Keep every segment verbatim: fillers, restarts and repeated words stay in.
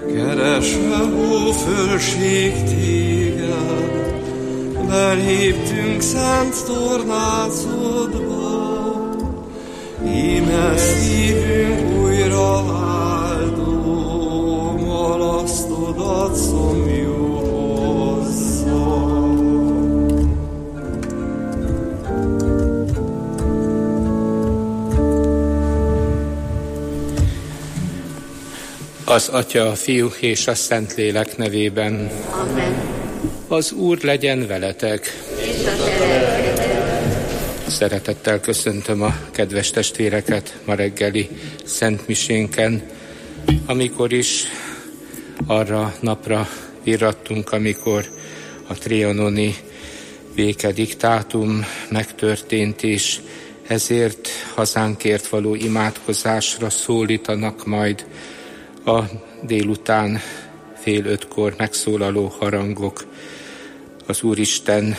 Keresve, ó fölség téged, beléptünk szent tornácodba, íme szívünk újra áldó, malasztodat szomjúhozza. Az Atya, a Fiú és a Szentlélek nevében. Amen. Az Úr legyen veletek. És a te lelkeddel. Szeretettel köszöntöm a kedves testvéreket ma reggeli szentmisénken, amikor is arra napra irrattunk, amikor a trianoni békediktátum megtörtént, és ezért hazánkért való imádkozásra szólítanak majd a délután fél ötkor megszólaló harangok. Az Úristen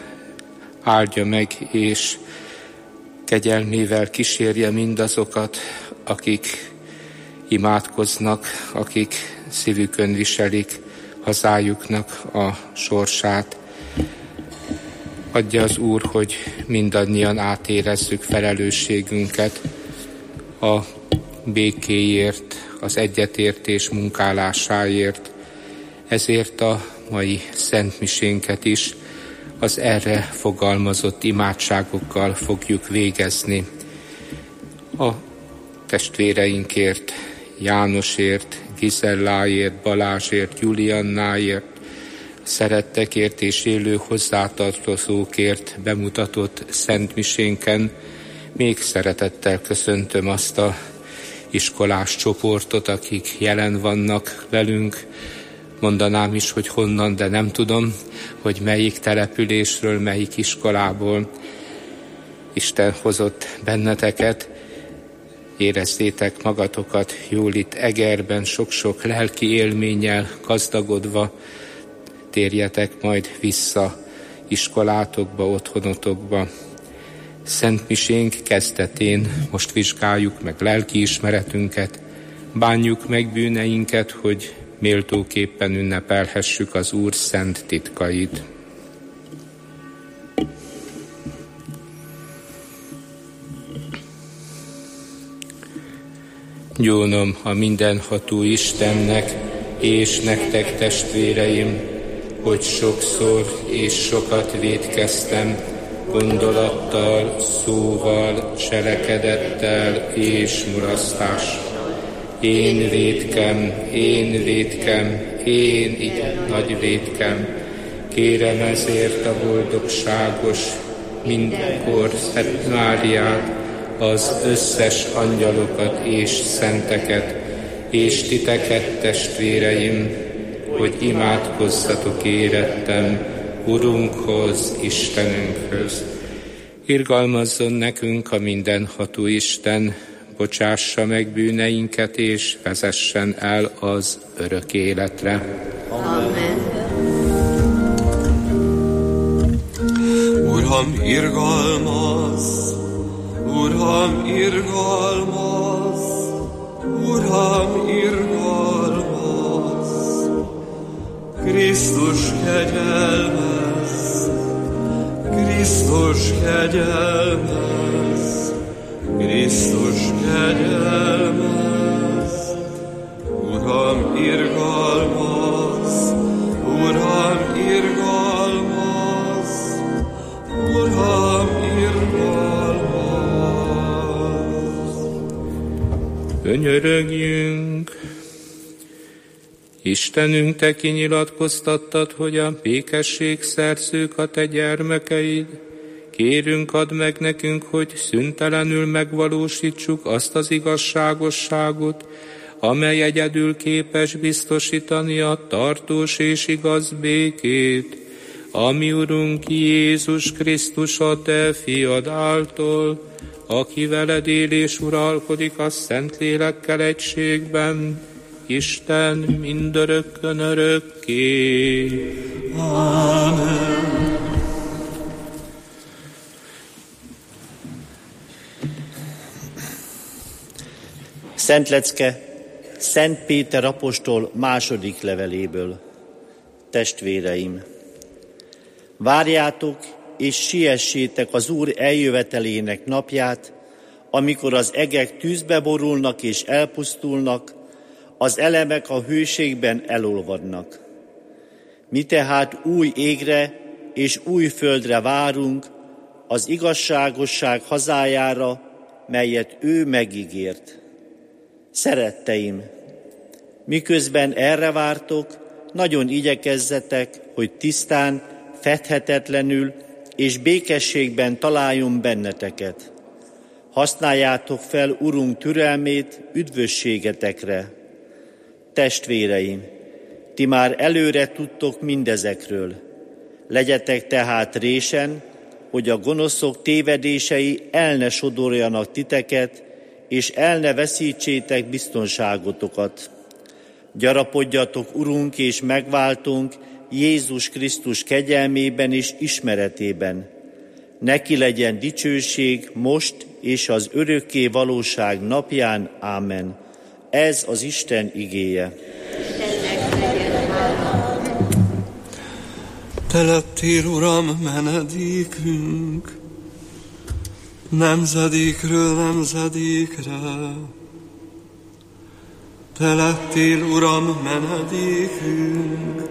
áldja meg, és kegyelmével kísérje mindazokat, akik imádkoznak, akik szívükön viselik hazájuknak a sorsát. Adja az Úr, hogy mindannyian átérezzük felelősségünket a békéért, az egyetértés munkálásáért. Ezért a mai szentmisénket is az erre fogalmazott imádságokkal fogjuk végezni. A testvéreinkért, Jánosért, Gizelláért, Balázsért, Juliannáért, szerettekért és élő hozzátartozókért bemutatott szentmisénken még szeretettel köszöntöm azt a iskolás csoportot, akik jelen vannak velünk. Mondanám is, hogy honnan, de nem tudom, hogy melyik településről, melyik iskolából Isten hozott benneteket. Érezzétek magatokat jól itt Egerben, sok-sok lelki élménnyel gazdagodva, térjetek majd vissza iskolátokba, otthonotokba. Szentmisénk kezdetén most vizsgáljuk meg lelkiismeretünket, bánjuk meg bűneinket, hogy méltóképpen ünnepelhessük az Úr szent titkait. Gyónom a mindenható Istennek és nektek, testvéreim, hogy sokszor és sokat vétkeztem, gondolattal, szóval, cselekedettel és mulasztással. Én vétkem, én vétkem, én igen nagy vétkem. Kérem ezért a boldogságos, mindenkor Szent Máriát, az összes angyalokat és szenteket, és titeket, testvéreim, hogy imádkozzatok érettem Urunkhoz, Istenünkhöz. Irgalmazzon nekünk a mindenható Isten, bocsássa meg bűneinket, és vezessen el az örök életre. Amen. Uram, irgalmaz! Uram, irgalmaz! Uram, irgalmaz! Krisztus kegyelmez! Krisztus kegyelmez! Krisztus kegyelmez! Uram, irgalmaz! Uram, irgalmaz! Uram, irgalmaz! Könyörögjünk! Istenünk, te kinyilatkoztattad, hogy a békesség szerzők a te gyermekeid. Kérünk, add meg nekünk, hogy szüntelenül megvalósítsuk azt az igazságosságot, amely egyedül képes biztosítani a tartós és igaz békét, ami Urunk Jézus Krisztus a te fiad által, aki veled él és uralkodik a Szentlélekkel egységben, Isten mindörökkön örökké. Amen. Szent lecke, Szent Péter apostol második leveléből. Testvéreim, várjátok és siessétek az Úr eljövetelének napját, amikor az egek tűzbe borulnak és elpusztulnak, az elemek a hőségben elolvadnak. Mi tehát új égre és új földre várunk, az igazságosság hazájára, melyet ő megígért. Szeretteim, miközben erre vártok, nagyon igyekezzetek, hogy tisztán, fedhetetlenül és békességben találjon benneteket. Használjátok fel Urunk türelmét üdvösségetekre. Testvéreim, ti már előre tudtok mindezekről. Legyetek tehát résen, hogy a gonoszok tévedései el ne sodorjanak titeket, és el ne veszítsétek biztonságotokat. Gyarapodjatok Urunk és megváltunk Jézus Krisztus kegyelmében és ismeretében. Neki legyen dicsőség most és az örökké valóság napján. Ámen. Ez az Isten igéje. Te lettél, Uram, menedékünk, nemzedékről nemzedékre. Te lettél, Uram, menedékünk,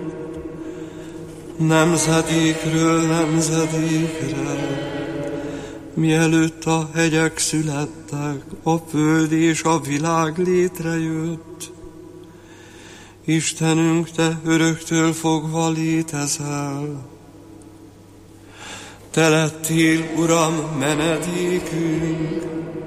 nemzedékről nemzedékre. Mielőtt a hegyek születtek, a föld és a világ létrejött, Istenünk, Te öröktől fogva létezel. Te lettél, Uram, menedékünk,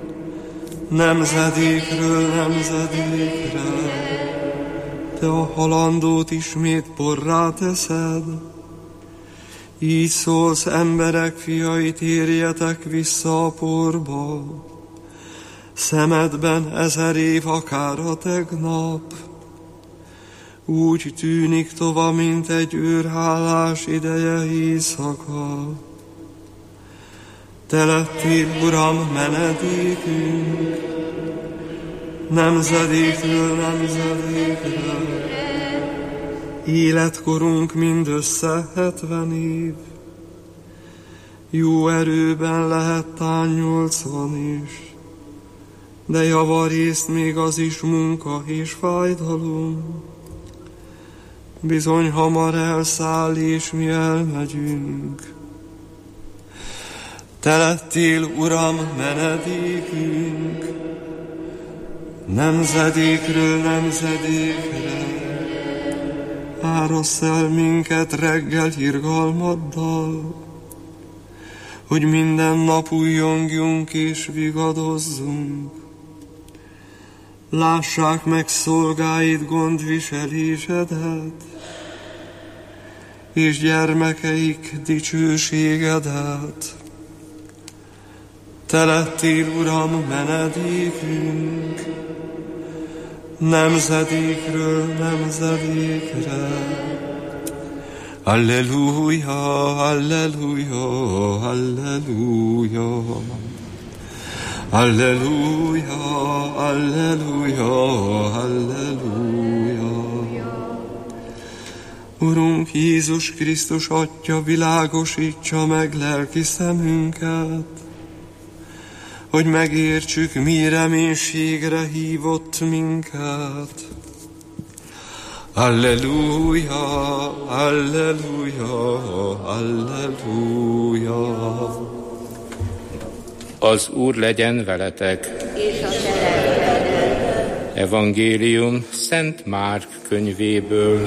nemzedékről nemzedékre. Te a halandót ismét porrá teszed, így szólsz, emberek fiai, térjetek vissza a porba. Szemedben ezer év akár a tegnap, úgy tűnik tova, mint egy őrhálás ideje éjszaka. Te lettél, Uram, menedékünk, nemzedékről nemzedékre. Életkorunk mindössze hetven év, jó erőben lehet tán nyolcvan is, de javarészt még az is munka és fájdalom. Bizony hamar elszáll, és mi elmegyünk. Te lettél, Uram, menedékünk, nemzedékről nemzedékre. Árassz el minket reggel irgalmaddal, hogy minden nap újjongjunk és vigadozzunk. Lássák meg szolgáid gondviselésedet, és gyermekeik dicsőségedet. Te lettél, Uram, menedékünk, nemzedékről nemzedékre. Alleluja, alleluja, alleluja. Alleluja, alleluja, alleluja. Urunk Jézus Krisztus Atya, világosítsa meg lelki szemünket, hogy megértsük, mi reménységre hívott minket. Alleluja, alleluja, alleluja. Az Úr legyen veletek. És a te. Evangélium Szent Márk könyvéből.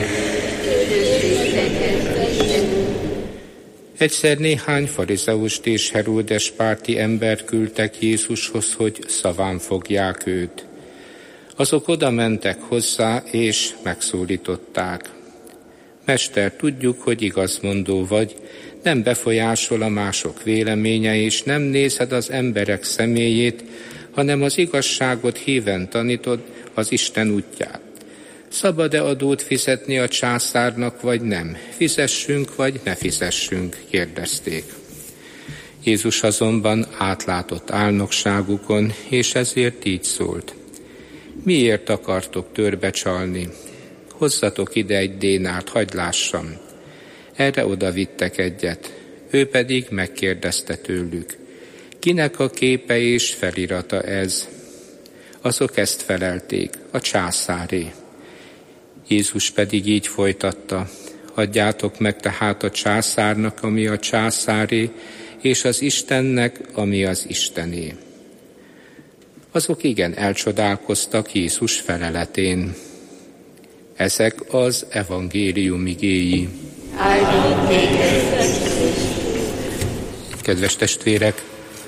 Egyszer néhány farizeust és Heródes párti embert küldtek Jézushoz, hogy szaván fogják őt. Azok oda mentek hozzá, és megszólították. Mester, tudjuk, hogy igazmondó vagy, nem befolyásol a mások véleménye, és nem nézed az emberek személyét, hanem az igazságot híven tanítod, az Isten útját. Szabad-e adót fizetni a császárnak, vagy nem? Fizessünk, vagy ne fizessünk? Kérdezték. Jézus azonban átlátott álnokságukon, és ezért így szólt. miért akartok törbe csalni? Hozzatok ide egy dénárt, hagyd lássam. Erre oda vittek egyet. Ő pedig megkérdezte tőlük, kinek a képe és felirata ez? Azok ezt felelték, a császáré. Jézus pedig így folytatta, adjátok meg tehát a császárnak, ami a császáré, és az Istennek, ami az Istené. Azok igen elcsodálkoztak Jézus feleletén. Ezek az evangélium igéi. Áldunk téged, Krisztus! Kedves testvérek,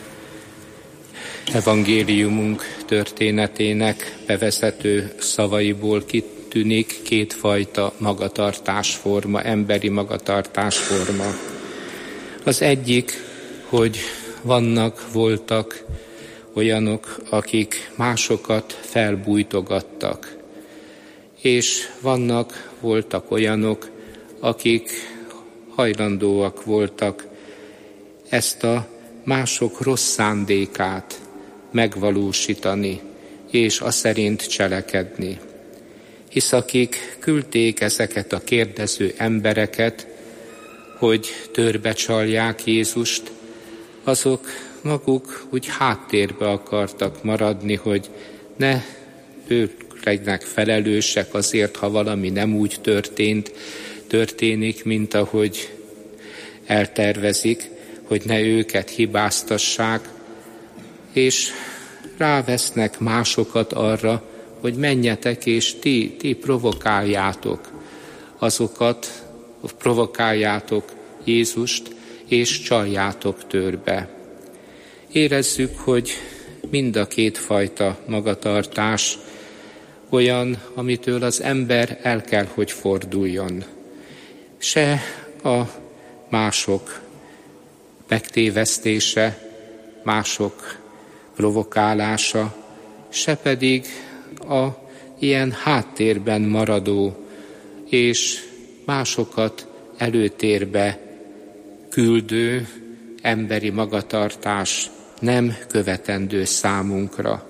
evangéliumunk történetének bevezető szavaiból kitűnik kétfajta magatartásforma, emberi magatartásforma. Az egyik, hogy vannak, voltak olyanok, akik másokat felbújtogattak, és vannak, voltak olyanok, akik hajlandóak voltak ezt a mások rossz szándékát megvalósítani, és azt szerint cselekedni. Hisz akik küldték ezeket a kérdező embereket, hogy törbe csalják Jézust, azok maguk úgy háttérbe akartak maradni, hogy ne ők legyenek felelősek azért, ha valami nem úgy történt, történik, mint ahogy eltervezik, hogy ne őket hibáztassák, és rávesznek másokat arra, hogy menjetek és ti, ti provokáljátok azokat, provokáljátok Jézust, és csaljátok törbe. Érezzük, hogy mind a két fajta magatartás olyan, amitől az ember el kell, hogy forduljon. Se a mások megtévesztése, mások provokálása, se pedig a ilyen háttérben maradó és másokat előtérbe küldő emberi magatartás nem követendő számunkra.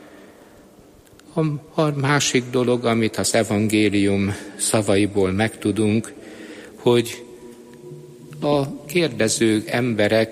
A másik dolog, amit az evangélium szavaiból megtudunk, hogy a kérdező emberek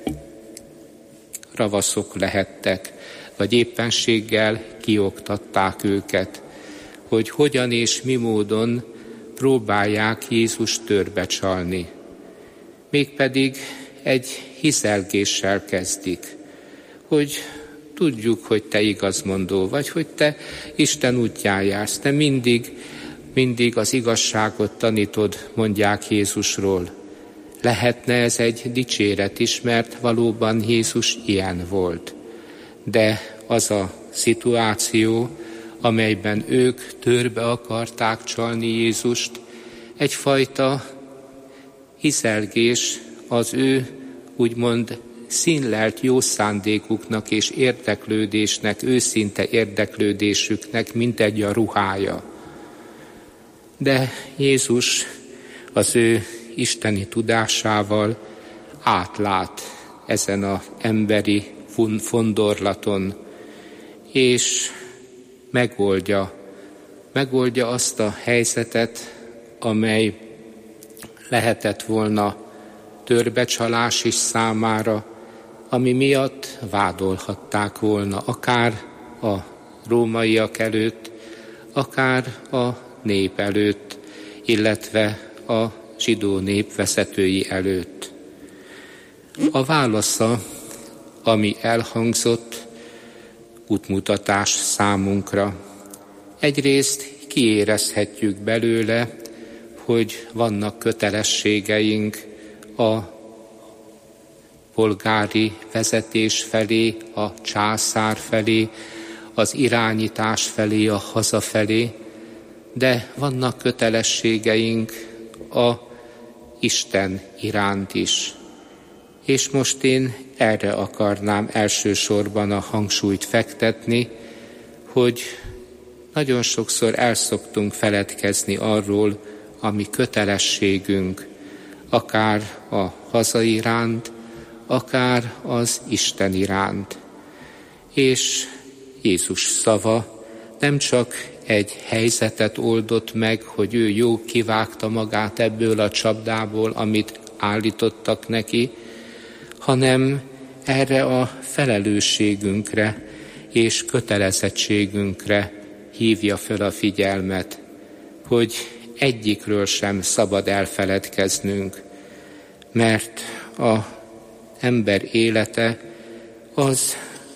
ravaszok lehettek, vagy éppenséggel kioktatták őket, hogy hogyan és mi módon próbálják Jézust törbe csalni. Mégpedig egy hiszelgéssel kezdik, hogy tudjuk, hogy te igazmondó vagy, hogy te Isten útján jársz, te mindig, mindig az igazságot tanítod, mondják Jézusról. Lehetne ez egy dicséret is, mert valóban Jézus ilyen volt. De az a szituáció, amelyben ők törbe akarták csalni Jézust, egyfajta hiszelgés az ő úgymond színlelt jó szándékuknak és érdeklődésnek, őszinte érdeklődésüknek, mint egy a ruhája. De Jézus az ő isteni tudásával átlát ezen az emberi fondorlaton, és megoldja, megoldja azt a helyzetet, amely lehetett volna törbecsalás is számára, ami miatt vádolhatták volna akár a rómaiak előtt, akár a nép előtt, illetve a zsidó nép vezetői előtt. A válasza, ami elhangzott, útmutatás számunkra. Egyrészt kiérezhetjük belőle, hogy vannak kötelességeink a polgári vezetés felé, a császár felé, az irányítás felé, a haza felé, de vannak kötelességeink a Isten iránt is. És most én erre akarnám elsősorban a hangsúlyt fektetni, hogy nagyon sokszor el szoktunk feledkezni arról, ami kötelességünk, akár a haza iránt, akár az Isten iránt. És Jézus szava nem csak egy helyzetet oldott meg, hogy ő jó kivágta magát ebből a csapdából, amit állítottak neki, hanem erre a felelősségünkre és kötelezettségünkre hívja fel a figyelmet, hogy egyikről sem szabad elfeledkeznünk, mert az ember élete az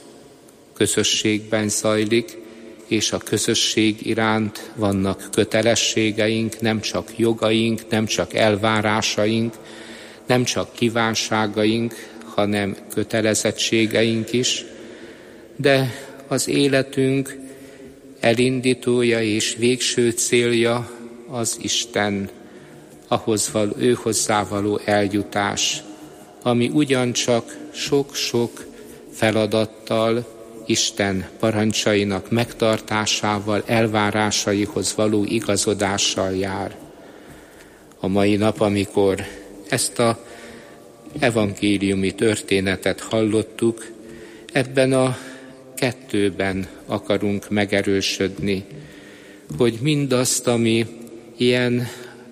közösségben zajlik, és a közösség iránt vannak kötelességeink, nem csak jogaink, nem csak elvárásaink, nem csak kívánságaink, hanem kötelezettségeink is, de az életünk elindítója és végső célja az Isten, ahhoz való, ő hozzávaló eljutás, ami ugyancsak sok-sok feladattal, Isten parancsainak megtartásával, elvárásaihoz való igazodással jár. A mai nap, amikor ezt a evangéliumi történetet hallottuk, ebben a kettőben akarunk megerősödni, hogy mindazt, ami ilyen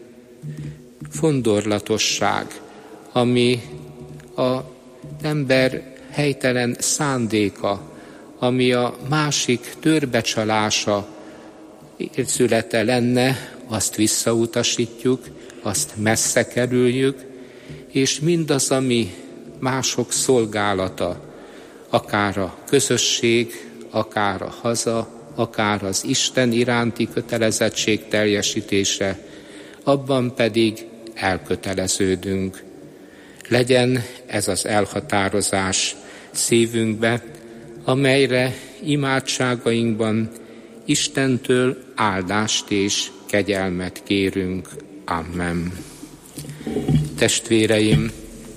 fondorlatosság, ami az ember helytelen szándéka, ami a másik törbecsalása érzülete lenne, azt visszautasítjuk, azt messze kerüljük, és mindaz, ami mások szolgálata, akár a közösség, akár a haza, akár az Isten iránti kötelezettség teljesítése, abban pedig elköteleződünk. Legyen ez az elhatározás szívünkbe, amelyre imádságainkban Istentől áldást és kegyelmet kérünk. Amen. Testvéreim,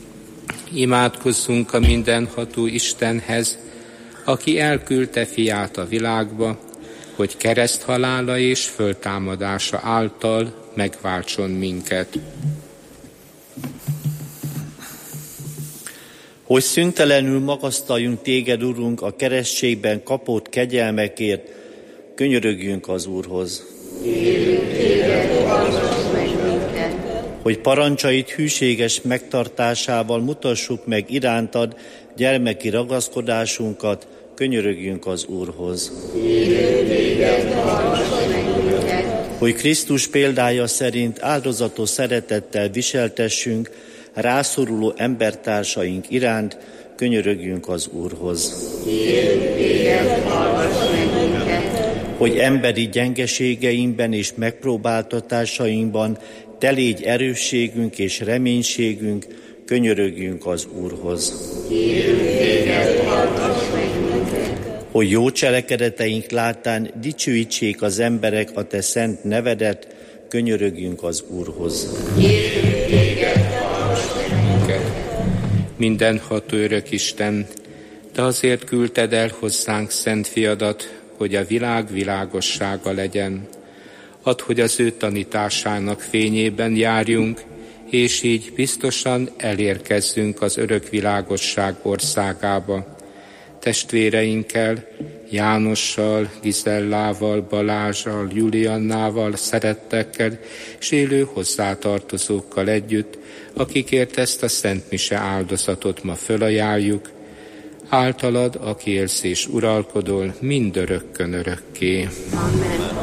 imádkozzunk a mindenható Istenhez, aki elküldte fiát a világba, hogy kereszthalála és föltámadása által megváltson minket. Hogy szüntelenül magasztaljunk téged, Urunk, a keresztségben kapott kegyelmekért, könyörögjünk az Úrhoz. Kérünk téged, hallgass meg minket. Hogy parancsait hűséges megtartásával mutassuk meg irántad gyermeki ragaszkodásunkat, könyörögjünk az Úrhoz. Kérünk téged, hallgass meg minket. Hogy Krisztus példája szerint áldozatos szeretettel viseltessünk rászoruló embertársaink iránt, könyörögjünk az Úrhoz. Kérünk téged, hallgass meg minket. Hogy emberi gyengeségeinkben és megpróbáltatásainkban te légy erősségünk és reménységünk, könyörögjünk az Úrhoz. Kérünk téged, hallgass meg minket. Hogy jó cselekedeteink láttán dicsőítsék az emberek a te szent nevedet, könyörögjünk az Úrhoz. Kérünk téged, hallgass meg minket. Mindenható örök Isten, te azért küldted el hozzánk szent fiadat, hogy a világ világossága legyen. Add, hogy az ő tanításának fényében járjunk, és így biztosan elérkezzünk az örök világosság országába. Testvéreinkkel, Jánossal, Gizellával, Balázsal, Juliannával, szerettekkel és élő hozzátartozókkal együtt, akikért ezt a Szent Mise áldozatot ma fölajánljuk, általad, aki élsz és uralkodol mindörökkön örökké. Amen.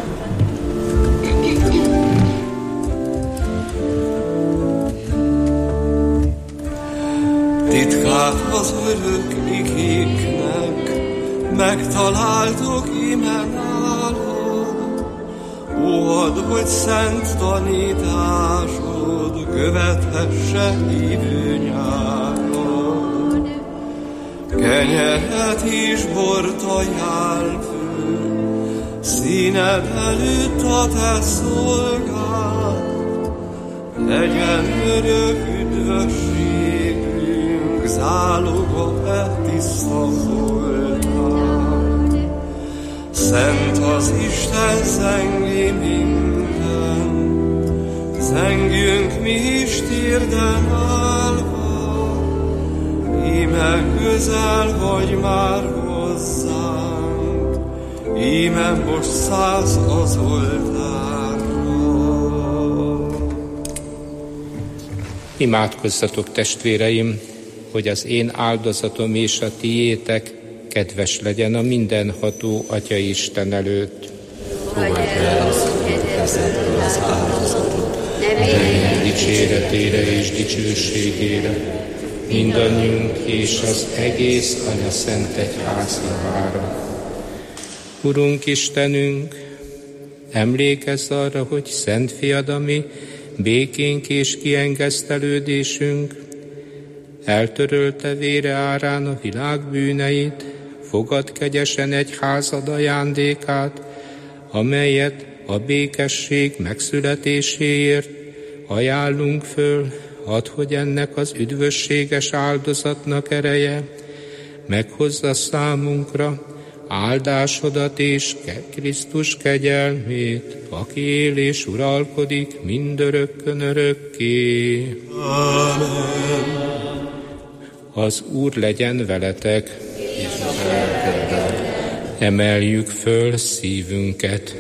Titkát az örök igéknek megtaláltok íme nálad. Ó, add, hogy szent tanításod követhesse hívő nyáron. Kenyeret és bort ajánl föl, színed előtt a te szolgád. Legyen örök üdvösségünk, záloga e tiszta voltál. Szent az Isten, zengi minden, zengjünk mi is térden állva, íme közel vagy már hozzánk, íme most szállsz az oltárról. Imádkozzatok, testvéreim, hogy az én áldozatom és a tiétek kedves legyen a mindenható Atya Isten előtt. Fogadj el az kezedből az áldozatot, Isten dicséretére és dicsőségére, mindannyiunk és az egész Anya Szent Egyház javára. Urunk Istenünk, emlékezz arra, hogy Szent Fiad, ami békénk és kiengesztelődésünk, eltörölte vére árán a világ bűneit, fogad kegyesen egyházad ajándékát, amelyet a békesség megszületéséért ajánlunk föl, add, hogy ennek az üdvösséges áldozatnak ereje meghozza számunkra áldásodat és Krisztus kegyelmét, aki él és uralkodik mindörökkön örökké. Amen. Az Úr legyen veletek, emeljük föl szívünket.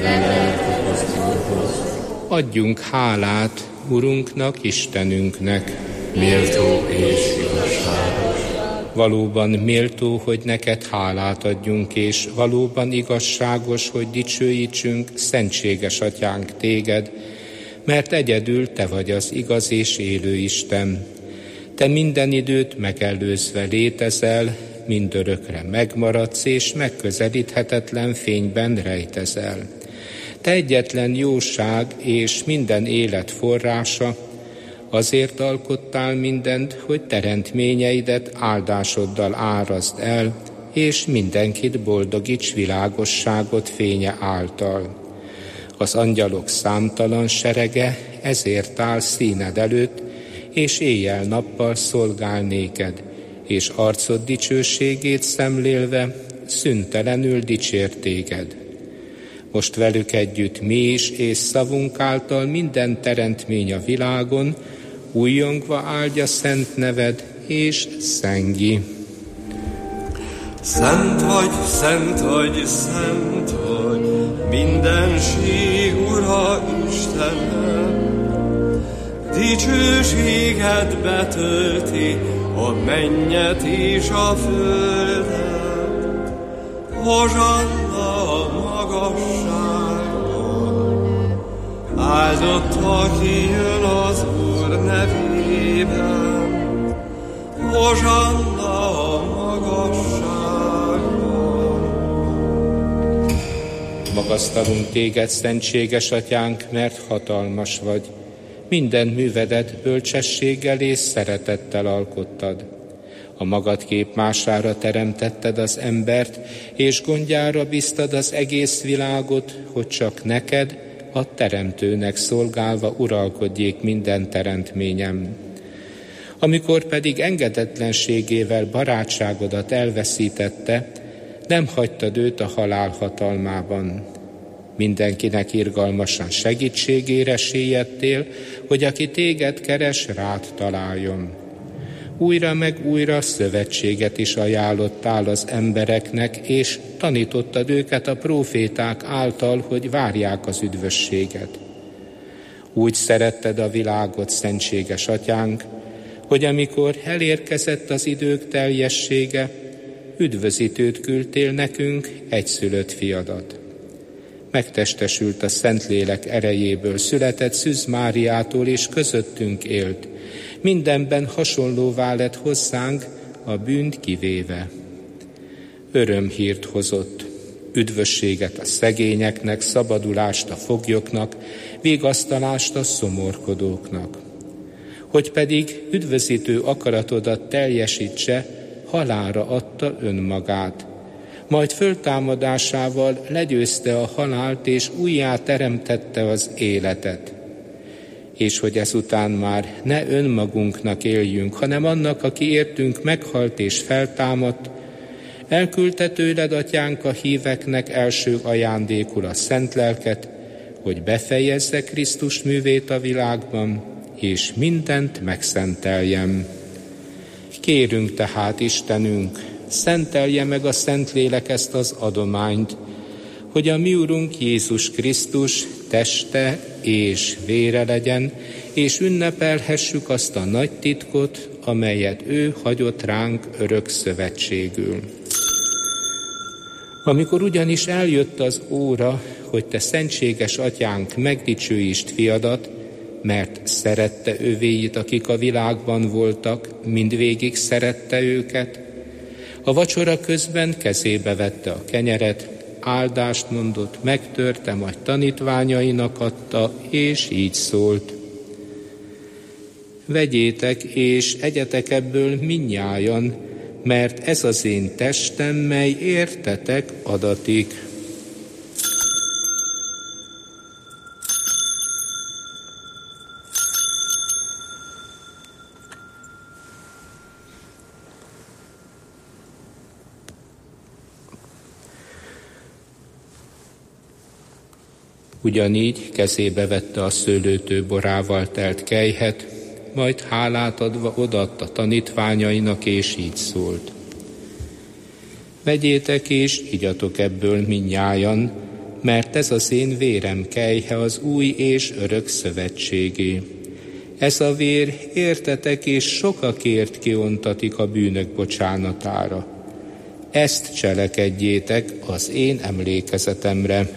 Adjunk hálát Urunknak, Istenünknek. Méltó és igazságos. Valóban méltó, hogy neked hálát adjunk, és valóban igazságos, hogy dicsőítsünk, szentséges Atyánk téged, mert egyedül te vagy az igaz és élő Isten. Te minden időt megelőzve létezel, mindörökre megmaradsz, és megközelíthetetlen fényben rejtezel. Te egyetlen jóság és minden élet forrása, azért alkottál mindent, hogy teremtményeidet áldásoddal áraszd el, és mindenkit boldogíts világosságot fénye által. Az angyalok számtalan serege ezért áll színed előtt, és éjjel-nappal szolgál néked, és arcod dicsőségét szemlélve szüntelenül dicsér téged. Most velük együtt mi is, és szavunk által minden teremtmény a világon újjongva áldja szent neved, és szengi. Szent vagy, szent vagy, szent vagy, mindenség Ura Istenem. Dicsőséged betölti a mennyet és a földet. Hozsanna a magasságban, áldott, aki jön az Úr nevében. Hozsanna a magasságban. Magasztalunk téged, szentséges Atyánk, mert hatalmas vagy. Minden művedet bölcsességgel és szeretettel alkottad. A magad képmására teremtetted az embert, és gondjára bíztad az egész világot, hogy csak neked, a teremtőnek szolgálva uralkodjék minden teremtményem. Amikor pedig engedetlenségével barátságodat elveszítette, nem hagytad őt a halál hatalmában. Mindenkinek irgalmasan segítségére siettél, hogy aki téged keres, rád találjon. Újra meg újra szövetséget is ajánlottál az embereknek, és tanítottad őket a próféták által, hogy várják az üdvösséget. Úgy szeretted a világot, szentséges Atyánk, hogy amikor elérkezett az idők teljessége, üdvözítőt küldtél nekünk, egyszülött fiadat. Megtestesült a Szentlélek erejéből, született Szűz Máriától, és közöttünk élt. Mindenben hasonlóvá lett hozzánk, a bűnt kivéve. Örömhírt hozott, üdvösséget a szegényeknek, szabadulást a foglyoknak, vigasztalást a szomorkodóknak. Hogy pedig üdvözítő akaratodat teljesítse, halálra adta önmagát. Majd föltámadásával legyőzte a halált, és újjá teremtette az életet. És hogy ezután már ne önmagunknak éljünk, hanem annak, aki értünk meghalt és feltámadt, elküldte tőled, Atyánk, a híveknek első ajándékul a szent lelket, hogy befejezze Krisztus művét a világban, és mindent megszenteljem. Kérünk tehát, Istenünk, szentelje meg a Szentlélek ezt az adományt, hogy a mi Urunk Jézus Krisztus teste és vére legyen, és ünnepelhessük azt a nagy titkot, amelyet ő hagyott ránk örök szövetségül. Amikor ugyanis eljött az óra, hogy te szentséges atyánk megdicsőítsd fiadat, mert szerette övéit, akik a világban voltak, mindvégig szerette őket, a vacsora közben kezébe vette a kenyeret, áldást mondott, megtörte, majd tanítványainak adta, és így szólt: vegyétek és egyetek ebből mindnyájan, mert ez az én testem, mely értetek adatik. Ugyanígy kezébe vette a szőlőtő borával telt kelyhet, majd hálát adva odaadta tanítványainak, és így szólt: vegyétek és igyatok ebből mindnyájan, mert ez az én vérem kelyhe az új és örök szövetségé. Ez a vér értetek és sokakért kiontatik a bűnök bocsánatára. Ezt cselekedjétek az én emlékezetemre.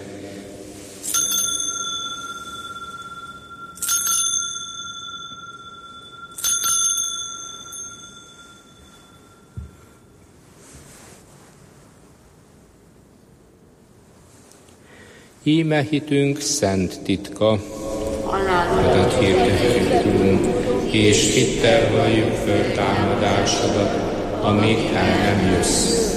Íme hitünk szent titka, adat hirdetjük, Urunk, és hittel valljuk föl támadásodat, amíg el nem jössz.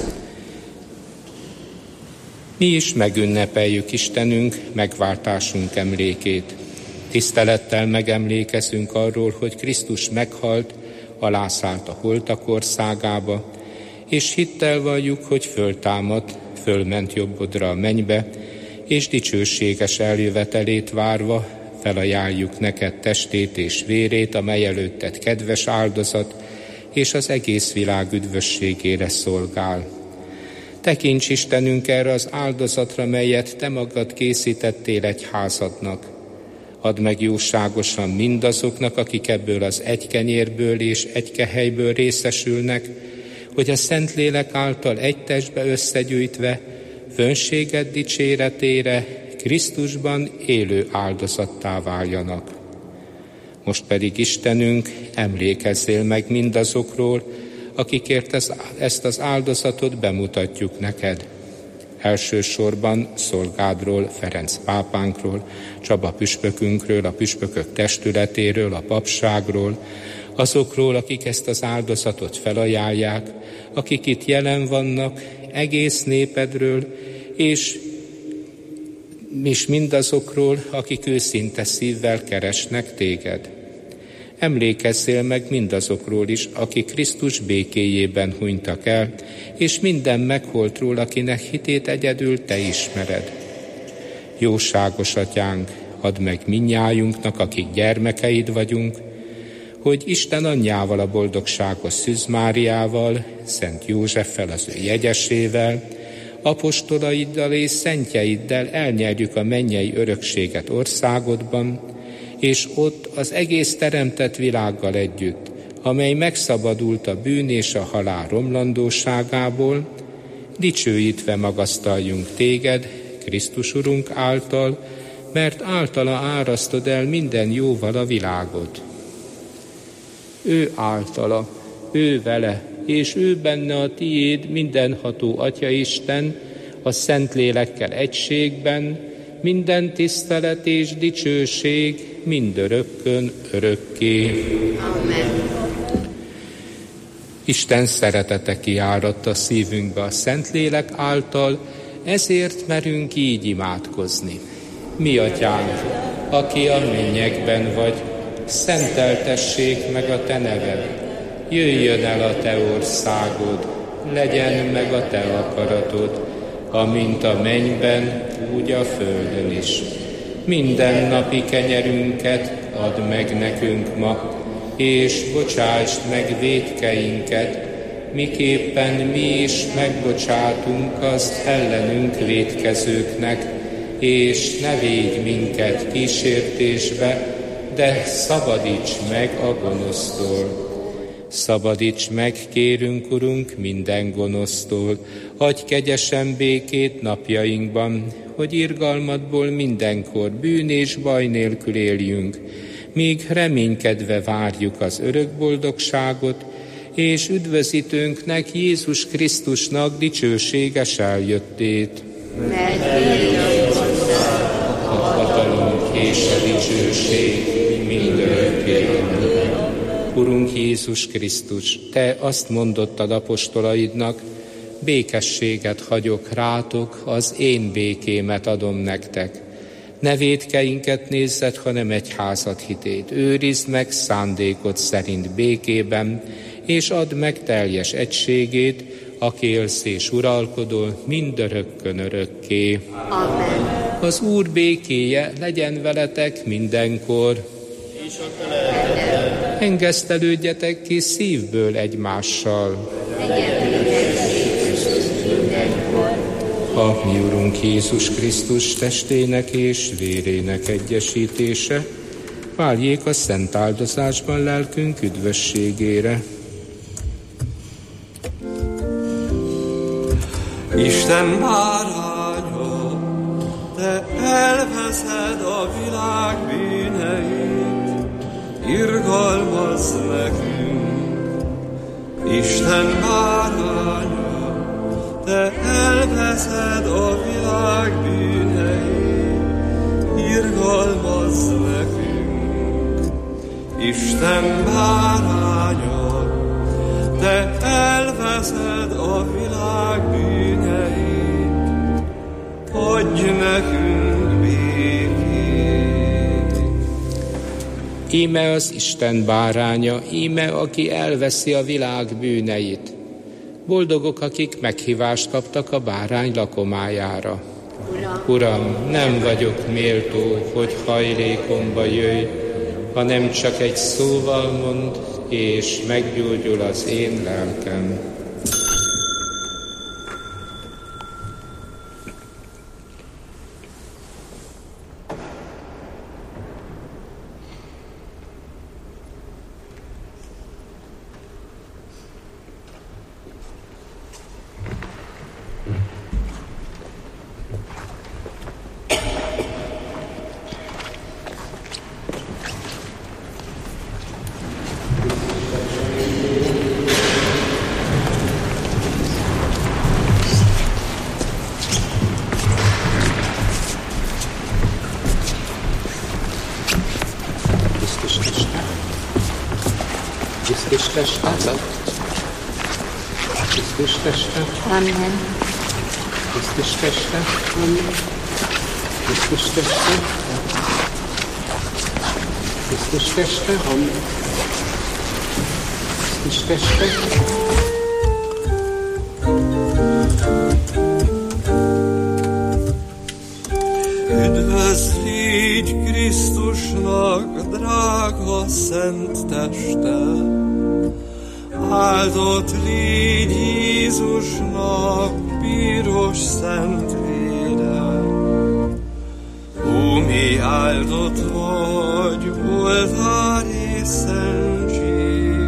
Mi is megünnepeljük Istenünk megváltásunk emlékét. Tisztelettel megemlékezünk arról, hogy Krisztus meghalt, alászállt a holtak országába, és hittel valljuk, hogy föltámadt, fölment jobbodra a mennybe, és dicsőséges eljövetelét várva felajánljuk neked testét és vérét, amely előtted kedves áldozat, és az egész világ üdvösségére szolgál. Tekints, Istenünk, erre az áldozatra, melyet te magad készítettél egyházadnak. Add meg jóságosan mindazoknak, akik ebből az egy kenyérből és egy kehelyből részesülnek, hogy a Szentlélek által egy testbe összegyűjtve fönséged dicséretére Krisztusban élő áldozattá váljanak. Most pedig, Istenünk, emlékezzél meg mindazokról, akikért ezt az áldozatot bemutatjuk neked. Elsősorban szolgádról, Ferenc pápánkról, Csaba püspökünkről, a püspökök testületéről, a papságról, azokról, akik ezt az áldozatot felajánlják, akik itt jelen vannak, egész népedről, és, és mindazokról, akik őszinte szívvel keresnek téged. Emlékezzél meg mindazokról is, akik Krisztus békéjében hunytak el, és minden megholtról, akinek hitét egyedül te ismered. Jóságos atyánk, add meg mindnyájunknak, akik gyermekeid vagyunk, hogy Isten anyjával, a boldogságos Szűz Máriával, Szent Józseffel, az ő jegyesével, apostolaiddal és szentjeiddel elnyerjük a mennyei örökséget országodban, és ott az egész teremtett világgal együtt, amely megszabadult a bűn és a halál romlandóságából, dicsőítve magasztaljunk téged, Krisztus Urunk által, mert általa árasztod el minden jóval a világot. Ő általa, ő vele, és ő benne a tiéd mindenható Atyaisten, a Szentlélekkel egységben, minden tisztelet és dicsőség mindörökkön örökké. Amen. Isten szeretete kiáradt a szívünkbe a Szentlélek által, ezért merünk így imádkozni. Mi atyánk, aki a mennyekben vagy, szenteltessék meg a te neved, jöjjön el a te országod, legyen meg a te akaratod, amint a mennyben, úgy a földön is. Minden napi kenyerünket add meg nekünk ma, és bocsásd meg vétkeinket, miképpen mi is megbocsátunk az ellenünk vétkezőknek, és ne védj minket kísértésbe, de szabadíts meg a gonosztól. Szabadíts meg, kérünk, Urunk, minden gonosztól, adj kegyesen békét napjainkban, hogy irgalmadból mindenkor bűn és baj nélkül éljünk, míg reménykedve várjuk az örök boldogságot, és üdvözítőnknek, Jézus Krisztusnak dicsőséges eljöttét. Mert írja hozzá A hatalom és a dicsőség mindörökké. Urunk Jézus Krisztus, Te azt mondottad apostolaidnak, békességet hagyok rátok, az én békémet adom nektek. Ne vétkeinket nézzed, hanem egyházad hitét. Őrizd meg szándékod szerint békében, és add meg teljes egységét, aki élsz és uralkodol mindörökkön örökké. Amen. Az Úr békéje legyen veletek mindenkor. Engesztelődjetek ki szívből egymással. A mi Urunk Jézus Krisztus testének és vérének egyesítése váljék a szent áldozásban lelkünk üdvösségére. Isten báránya, te elveszed a világ bűneit, irgalmazz nekünk. Isten báránya, te elveszed a világ bűneit, irgalmazz nekünk. Isten báránya, te elveszed a világ bűneit, adj nekünk békét. Íme az Isten báránya, íme, aki elveszi a világ bűneit. Boldogok, akik meghívást kaptak a bárány lakomájára. Uram, Uram, nem vagyok méltó, hogy hajlékomba jöjj, hanem csak egy szóval mondd, és meggyógyul az én lelkem. Krisztus teste, Krisztus teste, Amen. Krisztus teste, Krisztus teste, Krisztus teste, Krisztus teste. Üdvözl így Krisztusnak drága szent teste, áldott légy Jézusnak piros szent vére. Ó, mi áldott vagy, oltár és szentség,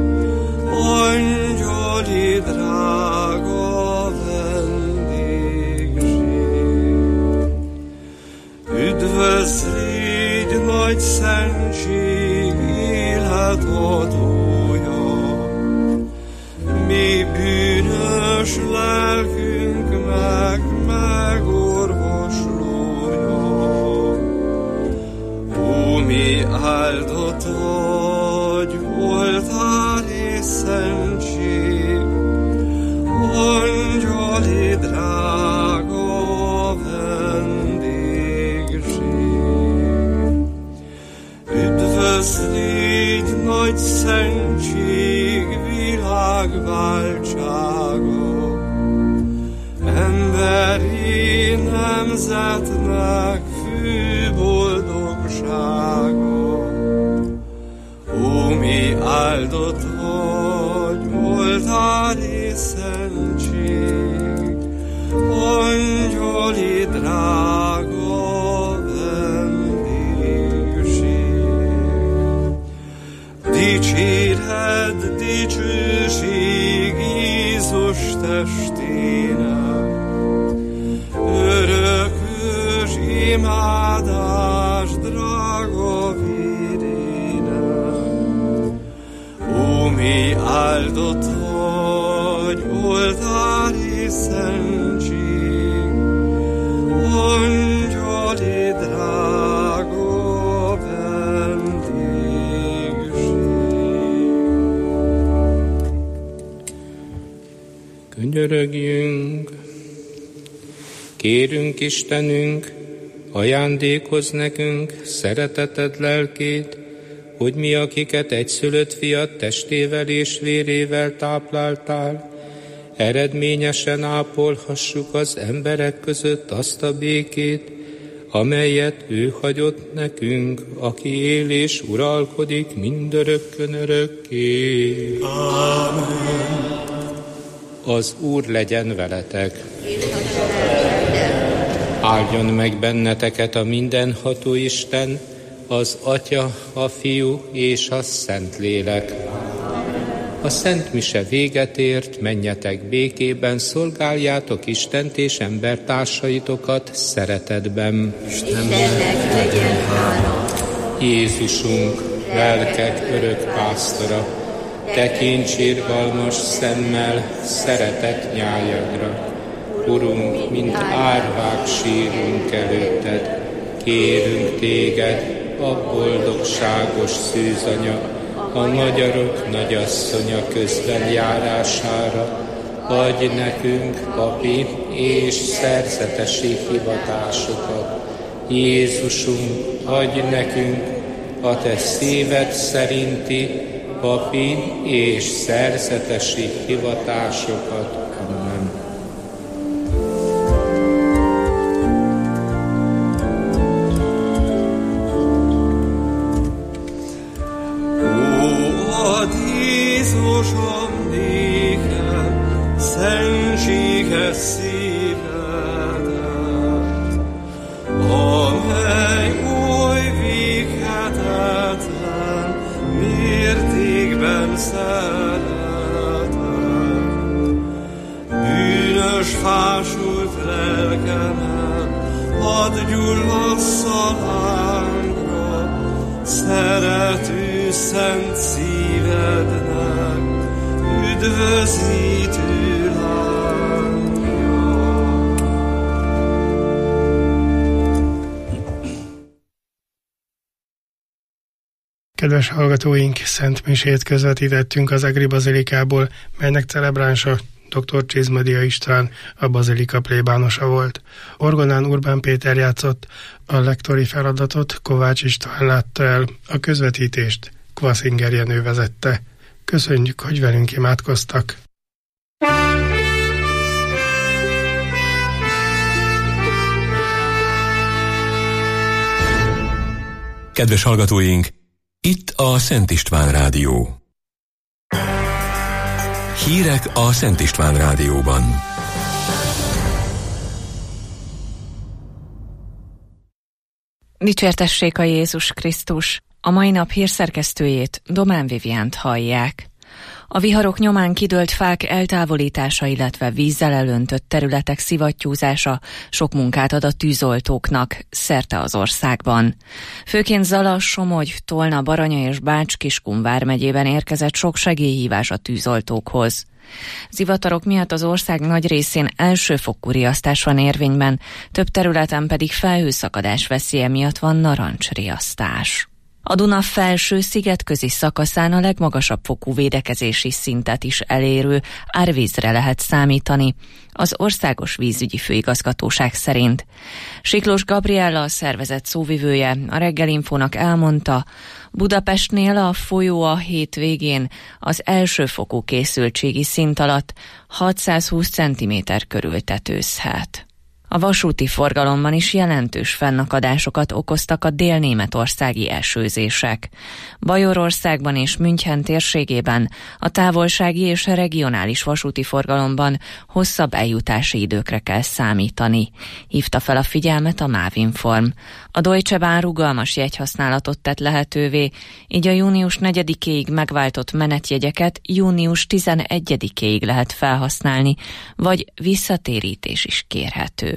angyali drága vendégség. Üdvözl légy nagy szentség életadója, mi bűnös lelkünknek megorvoslója. Ó, mi áldott vagy, oltár és szentség, angyali drága vendégség. Üdvözl légy nagy szentség világváltsága, emberi nemzetnek fő boldogsága. Ó, mi áldott vagy, oltár szentség, angyali drága vendégség. Dicséred dicsőség Jézus testének, örökös imádás drága vérének. Ó, mi áldott vagy, oltári szentség, angyali drága vendégség. Könyörögjünk! Kérünk, Istenünk, ajándékozz nekünk szereteted lelkét, hogy mi, akiket egyszülött fiat testével és vérével tápláltál, eredményesen ápolhassuk az emberek között azt a békét, amelyet ő hagyott nekünk, aki él és uralkodik mindörökkön örökké. Amen. Az Úr legyen veletek. Áldjon meg benneteket a mindenható Isten, az Atya, a Fiú és a Szentlélek. A Szent Mise véget ért, menjetek békében, szolgáljátok Istent és embertársaitokat szeretetben. Istennek legyen hála. Jézusunk, lelkek örök pásztora, tekints irgalmas szemmel szeretet nyájadra. Urunk, mint árvák sírunk előtted, kérünk téged, a boldogságos szűzanya, a magyarok nagyasszonya közben járására, adj nekünk papi és szerzetesi hivatásokat. Jézusunk, adj nekünk a te szíved szerinti papi és szerzetesi hivatásokat. Amen. Jézusom, nékem szentséges szívedet, amely oly véghetetlen mértékben szeretett. Bűnös fásult lelkemet, hadd gyullassza lángra, szerető szent szívednek üdvözítő lángja. Kedves hallgatóink, Szent Misét közvetítettünk az Egri Bazilikából, melynek celebránsa dr. Csizmadia István, a bazilika plébánosa volt. Orgonán Urbán Péter játszott, a lektori feladatot Kovács István látta el, a közvetítést Kvaszinger Jenő vezette. Köszönjük, hogy velünk imádkoztak! Kedves hallgatóink, itt a Szent István Rádió. Hírek a Szent István Rádióban. Dicsértessék a Jézus Krisztus! A mai nap hírszerkesztőjét, Domán Viviánt hallják. A viharok nyomán kidőlt fák eltávolítása, illetve vízzel elöntött területek szivattyúzása sok munkát ad a tűzoltóknak szerte az országban. Főként Zala, Somogy, Tolna, Baranya és Bács-Kiskun vármegyében érkezett sok segélyhívás a tűzoltókhoz. Zivatarok miatt az ország nagy részén elsőfokú riasztás van érvényben, több területen pedig felhőszakadás veszélye miatt van narancsriasztás. A Duna felső szigetközi szakaszán a legmagasabb fokú védekezési szintet is elérő árvízre lehet számítani, az Országos Vízügyi Főigazgatóság szerint. Siklós Gabriella, a szervezet szóvivője, a Reggelinfónak elmondta, Budapestnél a folyó a hét végén az elsőfokú készültségi szint alatt hatszázhúsz centiméter körül tetőzhet. A vasúti forgalomban is jelentős fennakadásokat okoztak a délnémetországi esőzések. Bajorországban és München térségében a távolsági és regionális vasúti forgalomban hosszabb eljutási időkre kell számítani, hívta fel a figyelmet a Mávinform. A Deutsche Bahn rugalmas jegyhasználatot tett lehetővé, így a június negyedikéig megváltott menetjegyeket június tizenegyedikéig lehet felhasználni, vagy visszatérítés is kérhető.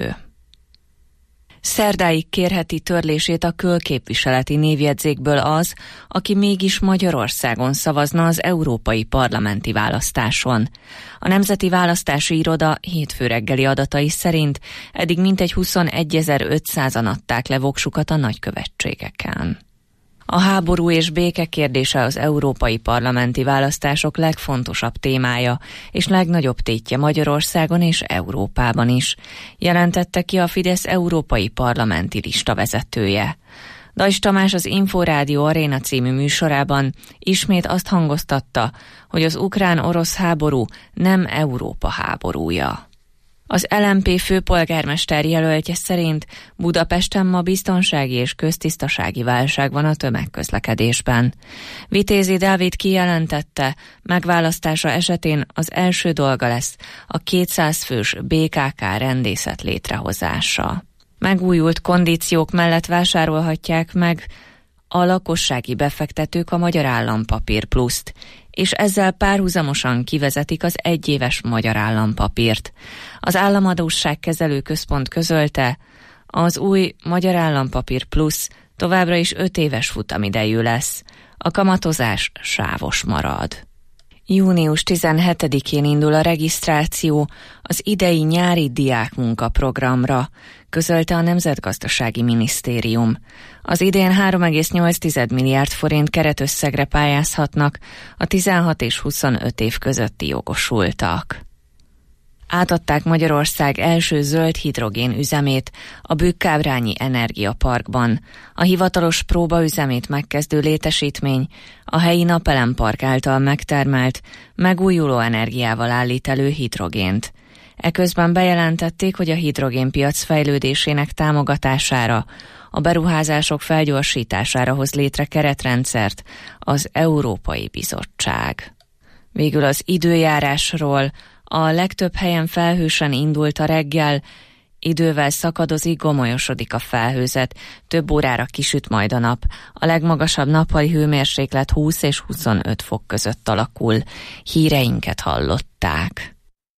Szerdáig kérheti törlését a külképviseleti névjegyzékből az, aki mégis Magyarországon szavazna az európai parlamenti választáson. A Nemzeti Választási Iroda hétfő reggeli adatai szerint eddig mintegy huszonegyezer-ötszázan adták le voksukat a nagykövetségeken. A háború és béke kérdése az európai parlamenti választások legfontosabb témája és legnagyobb tétje Magyarországon és Európában is, jelentette ki a Fidesz európai parlamenti lista vezetője. Dajs Tamás az Inforádió Aréna című műsorában ismét azt hangoztatta, hogy az ukrán-orosz háború nem Európa háborúja. Az el em pé főpolgármester jelöltje szerint Budapesten ma biztonsági és köztisztasági válság van a tömegközlekedésben. Vitézi Dávid kijelentette, megválasztása esetén az első dolga lesz a kétszáz fős bé ká ká rendészet létrehozása. Megújult kondíciók mellett vásárolhatják meg a lakossági befektetők a Magyar Állampapír Pluszt, és ezzel párhuzamosan kivezetik az egyéves Magyar Állampapírt. Az Államadósságkezelő Központ közölte, az új Magyar Állampapír Plusz továbbra is öt éves futamidejű lesz. A kamatozás sávos marad. június tizenhetedikén indul a regisztráció az idei nyári diákmunkaprogramra, közölte a Nemzetgazdasági Minisztérium. Az idén három egész nyolc milliárd forint keretösszegre pályázhatnak a tizenhat és huszonöt év közötti jogosultak. Átadták Magyarország első zöld hidrogén üzemét a Bükkábrányi Energiaparkban. A hivatalos próbaüzemét megkezdő létesítmény a helyi napelempark által megtermelt, megújuló energiával állít elő hidrogént. Eközben bejelentették, hogy a hidrogénpiac fejlődésének támogatására, a beruházások felgyorsítására hoz létre keretrendszert az Európai Bizottság. Végül az időjárásról. A legtöbb helyen felhősen indult a reggel, idővel szakadozik, gomolyosodik a felhőzet, több órára kisüt majd a nap. A legmagasabb nappali hőmérséklet húsz és huszonöt fok között alakul. Híreinket hallották.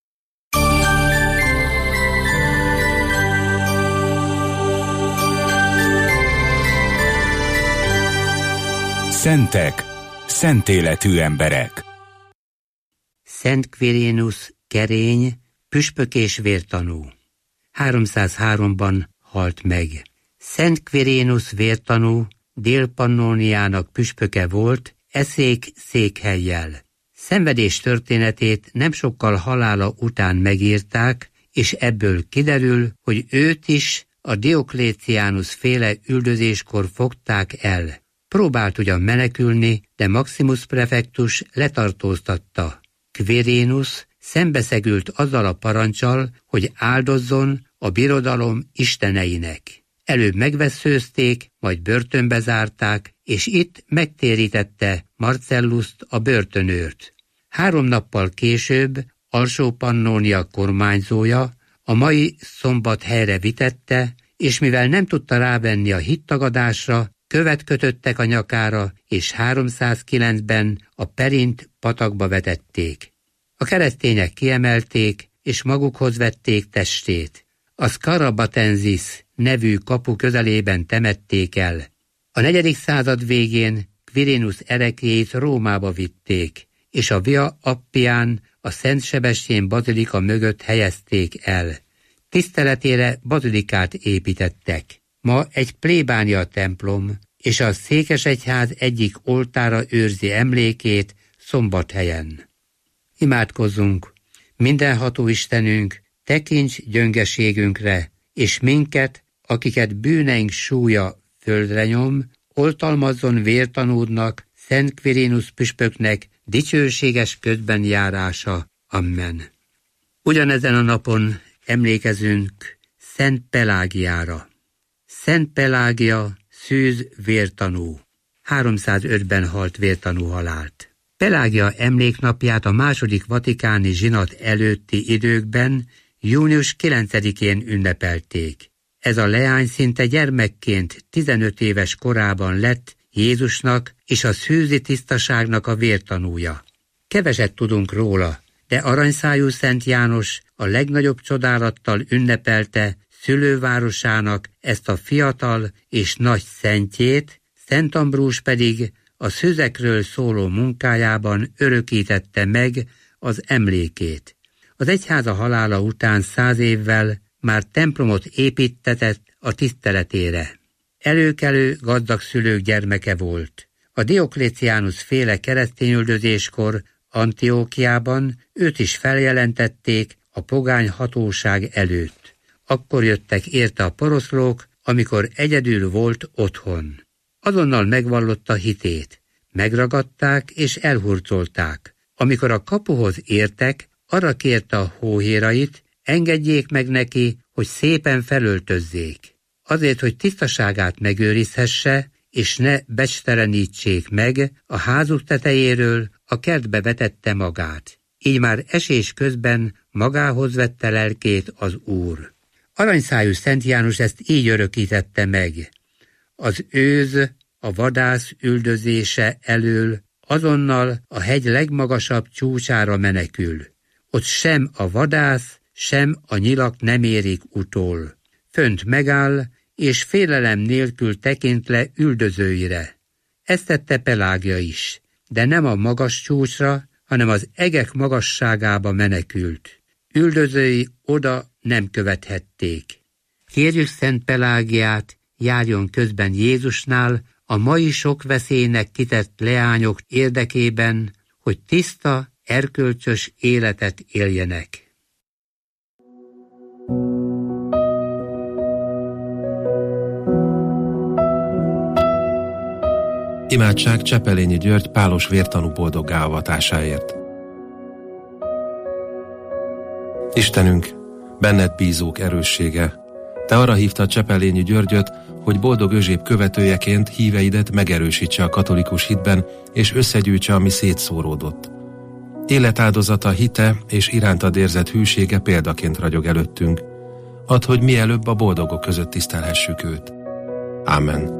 Szentek, szent életű emberek. Szent Quirinus kerény, püspök és vértanú. háromszázháromban halt meg. Szent Quirinus vértanú Dél-Pannóniának püspöke volt, eszék székhellyel. Szenvedés történetét nem sokkal halála után megírták, és ebből kiderül, hogy őt is a Diokléciánus féle üldözéskor fogták el. Próbált ugyan menekülni, de Maximus prefektus letartóztatta. Quirinus szembeszegült azzal a parancsal, hogy áldozzon a birodalom isteneinek. Előbb megvesszőzték, majd börtönbe zárták, és itt megtérítette Marcellust a börtönőrt. Három nappal később Alsó-Pannónia kormányzója a mai Szombathelyre vitette, és mivel nem tudta rávenni a hittagadásra, követ kötöttek a nyakára, és háromszázkilencben a Perint patakba vetették. A keresztények kiemelték, és magukhoz vették testét. A Scarabatensis nevű kapu közelében temették el. A negyedik század végén Quirinus ereklyét Rómába vitték, és a Via Appián a Szent Sebestyén bazilika mögött helyezték el. Tiszteletére bazilikát építettek. Ma egy plébánia templom, és a székesegyház egyik oltára őrzi emlékét Szombathelyen. Imádkozzunk! Mindenható Istenünk, tekints gyöngeségünkre, és minket, akiket bűneink súlya földre nyom, oltalmazzon vértanúdnak, Szent Quirinus püspöknek dicsőséges ködben járása. Amen. Ugyanezen a napon emlékezünk Szent Pelágiára. Szent Pelágia, szűz vértanú. háromszázötben halt vértanú halált. Pelágia emléknapját a második vatikáni zsinat előtti időkben június kilencedikén ünnepelték. Ez a leány szinte gyermekként tizenöt éves korában lett Jézusnak és a szűzi tisztaságnak a vértanúja. Keveset tudunk róla, de aranyszájú Szent János a legnagyobb csodálattal ünnepelte szülővárosának ezt a fiatal és nagy szentjét, Szent Ambrus pedig a szüzekről szóló munkájában örökítette meg az emlékét. Az egyháza halála után száz évvel már templomot építtetett a tiszteletére. Előkelő gazdag szülők gyermeke volt. A Diokléciánus féle keresztényüldözéskor Antiókiában őt is feljelentették a pogány hatóság előtt. Akkor jöttek érte a poroszlók, amikor egyedül volt otthon. Azonnal megvallotta hitét. Megragadták és elhurcolták. Amikor a kapuhoz értek, arra kérte a hóhérait, engedjék meg neki, hogy szépen felöltözzék. Azért, hogy tisztaságát megőrizhesse, és ne becstelenítsék meg, a házuk tetejéről a kertbe vetette magát. Így már esés közben magához vette lelkét az Úr. Aranyszájú Szent János ezt így örökítette meg. Az őz, a vadász üldözése elől azonnal a hegy legmagasabb csúcsára menekül. Ott sem a vadász, sem a nyilak nem érik utol. Fönt megáll, és félelem nélkül tekint le üldözőire. Ezt tette Pelágia is, de nem a magas csúcsra, hanem az egek magasságába menekült. Üldözői oda nem követhették. Kérjük Szent Pelágiát, járjon közben Jézusnál a mai sok veszélynek kitett leányok érdekében, hogy tiszta, erkölcsös életet éljenek. Imádság Csepelényi György pálos vértanú boldoggá avatásáért. Istenünk, benned bízók erőssége, te arra hívtad Csepelényi Györgyöt, hogy boldog Özséb követőjeként híveidet megerősítse a katolikus hitben, és összegyűjtse, ami szétszóródott. Életáldozata, hite és irántad érzett hűsége példaként ragyog előttünk. Add, hogy mielőbb a boldogok között tisztelhessük őt. Ámen.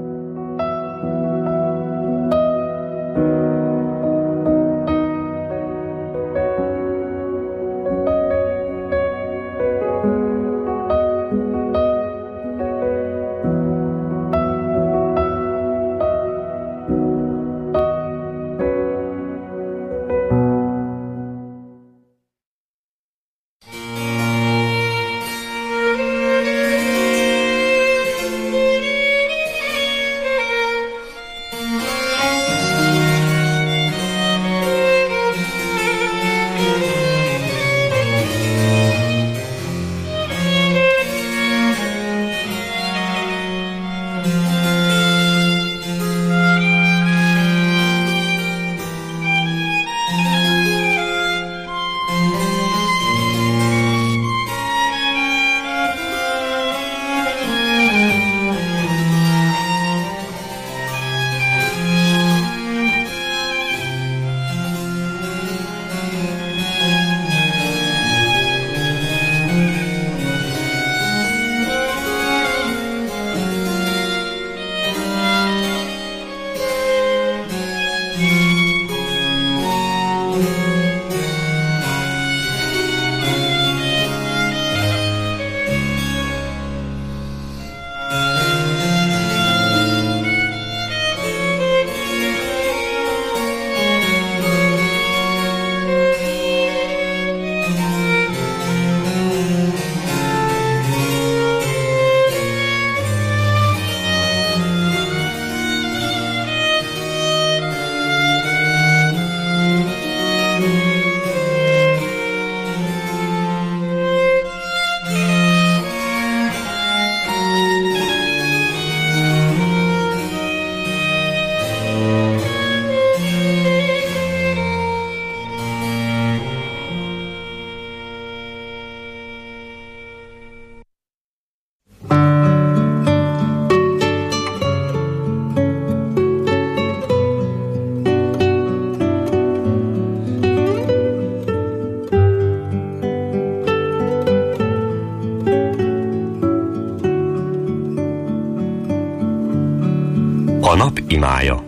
témája.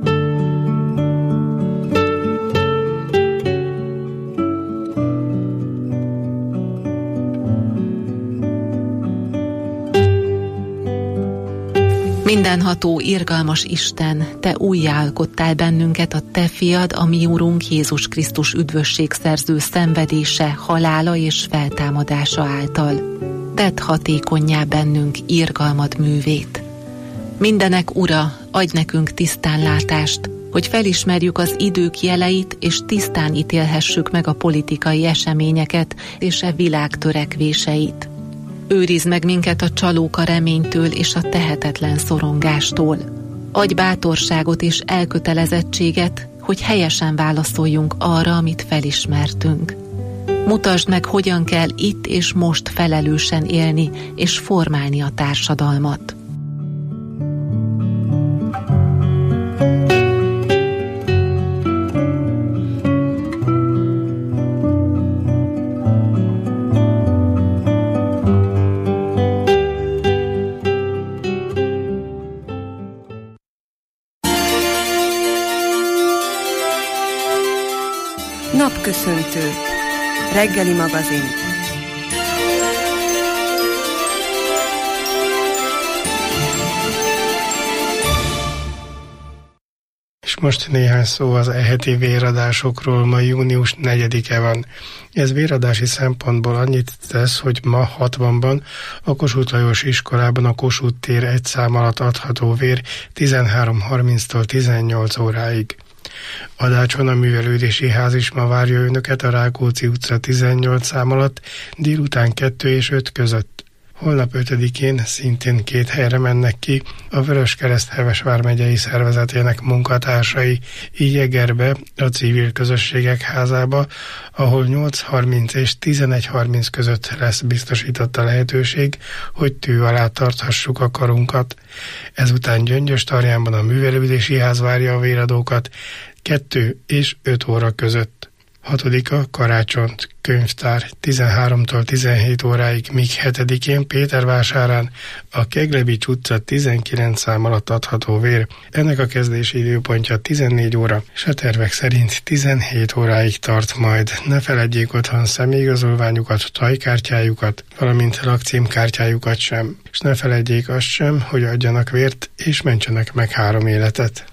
Mindenható, irgalmas Isten, Te újjáalkottál bennünket a Te fiad, a mi Urunk Jézus Krisztus üdvösségszerző szenvedése, halála és feltámadása által. Tedd hatékonnyá bennünk irgalmad művét. Mindenek Ura, adj nekünk tisztánlátást, hogy felismerjük az idők jeleit, és tisztán ítélhessük meg a politikai eseményeket és a világ törekvéseit. Őrizd meg minket a csalóka reménytől és a tehetetlen szorongástól. Adj bátorságot és elkötelezettséget, hogy helyesen válaszoljunk arra, amit felismertünk. Mutasd meg, hogyan kell itt és most felelősen élni és formálni a társadalmat. Napköszöntő. Reggeli magazin. És most néhány szó az e heti véradásokról. Ma június negyedike van. Ez véradási szempontból annyit tesz, hogy ma hatvanban a Kossuth Lajos iskolában a Kossuth tér egy szám alatt adható vér tizenhárom harminctól tizennyolc óráig. Adácson a művelődési ház is ma várja önöket a Rákóczi utca tizennyolc szám alatt délután kettő és öt között. Holnap ötödikén szintén két helyre mennek ki a Vöröskereszt Heves vármegyei szervezetének munkatársai, így Egerbe, a Civil Közösségek Házába, ahol nyolc harminc és tizenegy harminc között lesz biztosított a lehetőség, hogy tű alá tarthassuk a karunkat. Ezután Gyöngyös-Tarjánban a Művelődési Ház várja a véradókat kettő és öt óra között. Hatodika Karácsont könyvtár tizenháromtól tizenhét óráig, míg hetedikén Pétervásárán a Keglevics utca tizenkilenc szám alatt adható vér. Ennek a kezdési időpontja tizennégy óra, és a tervek szerint tizenhét óráig tart majd. Ne feledjék otthon személyigazolványukat, tajkártyájukat, valamint lakcímkártyájukat sem. És ne feledjék azt sem, hogy adjanak vért és mentsenek meg három életet.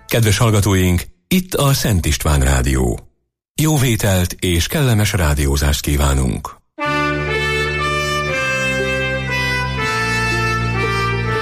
Kedves hallgatóink, itt a Szent István Rádió. Jó vételt és kellemes rádiózást kívánunk!